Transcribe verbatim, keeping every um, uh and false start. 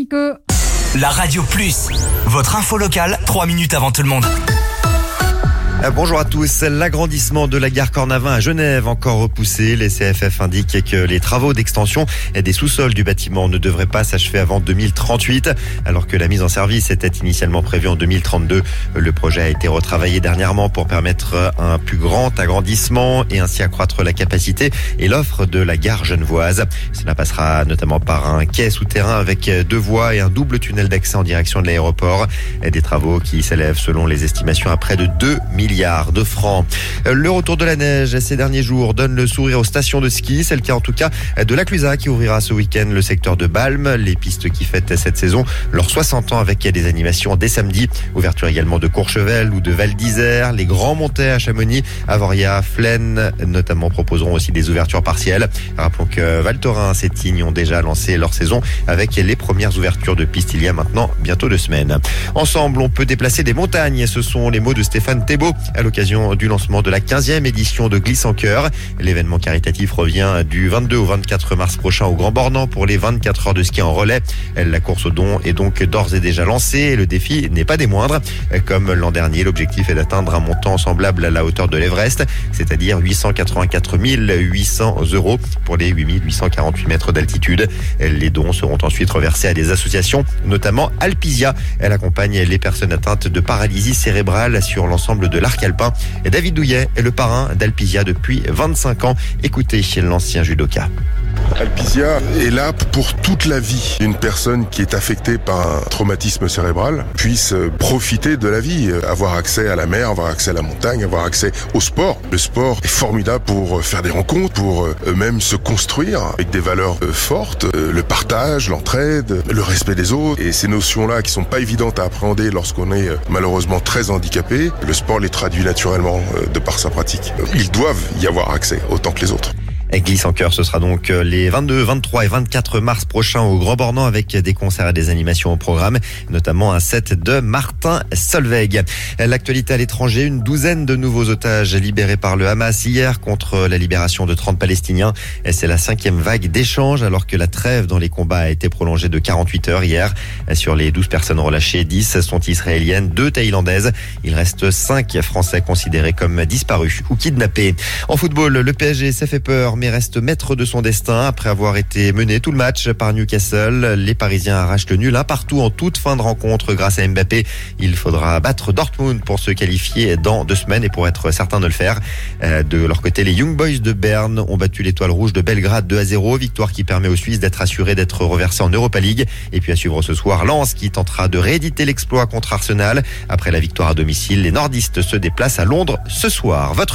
que... La Radio Plus, votre info locale, trois minutes avant tout le monde. Bonjour à tous. L'agrandissement de la gare Cornavin à Genève encore repoussé. Les C F F indiquent que les travaux d'extension des sous-sols du bâtiment ne devraient pas s'achever avant deux mille trente-huit, alors que la mise en service était initialement prévue en deux mille trente-deux. Le projet a été retravaillé dernièrement pour permettre un plus grand agrandissement et ainsi accroître la capacité et l'offre de la gare genevoise. Cela passera notamment par un quai souterrain avec deux voies et un double tunnel d'accès en direction de l'aéroport. Des travaux qui s'élèvent selon les estimations à près de deux milliards de francs. Le retour de la neige ces derniers jours donne le sourire aux stations de ski. C'est le cas en tout cas de la Clusaz qui ouvrira ce week-end le secteur de Balme. Les pistes qui fêtent cette saison leurs soixante ans avec des animations dès samedi. Ouverture également de Courchevel ou de Val d'Isère. Les Grands Montets à Chamonix, Avoria, Flaine notamment proposeront aussi des ouvertures partielles. Rappelons que Val Thorens et Tignes ont déjà lancé leur saison avec les premières ouvertures de pistes il y a maintenant bientôt deux semaines. Ensemble, on peut déplacer des montagnes. Ce sont les mots de Stéphane Thébault à l'occasion du lancement de la quinzième édition de Glisse en Cœur. L'événement caritatif revient du vingt-deux au vingt-quatre mars prochain au Grand Bornand pour les vingt-quatre heures de ski en relais. La course au don est donc d'ores et déjà lancée et le défi n'est pas des moindres. Comme l'an dernier, l'objectif est d'atteindre un montant semblable à la hauteur de l'Everest, c'est-à-dire huit cent quatre-vingt-quatre mille huit cents euros pour les huit mille huit cent quarante-huit mètres d'altitude. Les dons seront ensuite reversés à des associations, notamment Alpisia. Elle accompagne les personnes atteintes de paralysie cérébrale sur l'ensemble de l'arc alpin. Et David Douillet est le parrain d'Alpisia depuis vingt-cinq ans. Écoutez l'ancien judoka. Alpisia est là pour toute la vie. Une personne qui est affectée par un traumatisme cérébral puisse profiter de la vie, avoir accès à la mer, avoir accès à la montagne, avoir accès au sport. Le sport est formidable pour faire des rencontres, pour eux-mêmes se construire avec des valeurs fortes, le partage, l'entraide, le respect des autres. Et ces notions-là qui sont pas évidentes à appréhender lorsqu'on est malheureusement très handicapé, le sport les traduit naturellement de par sa pratique. Ils doivent y avoir accès autant que les autres. Glisse en Cœur, ce sera donc les vingt-deux, vingt-trois et vingt-quatre mars prochains au Grand Bornand avec des concerts et des animations au programme, notamment un set de Martin Solveig. L'actualité à l'étranger, une douzaine de nouveaux otages libérés par le Hamas hier contre la libération de trente Palestiniens. Et c'est la cinquième vague d'échanges alors que la trêve dans les combats a été prolongée de quarante-huit heures hier. Sur les douze personnes relâchées, dix sont israéliennes, deux thaïlandaises. Il reste cinq Français considérés comme disparus ou kidnappés. En football, le P S G s'est fait peur mais reste maître de son destin après avoir été mené tout le match par Newcastle. Les Parisiens arrachent le nul un partout en toute fin de rencontre grâce à Mbappé. Il faudra battre Dortmund pour se qualifier dans deux semaines et pour être certain de le faire. De leur côté, les Young Boys de Berne ont battu l'Étoile Rouge de Belgrade deux à zéro. Victoire qui permet aux Suisses d'être assurés d'être reversés en Europa League. Et puis à suivre ce soir, Lens qui tentera de rééditer l'exploit contre Arsenal. Après la victoire à domicile, les nordistes se déplacent à Londres ce soir. Votre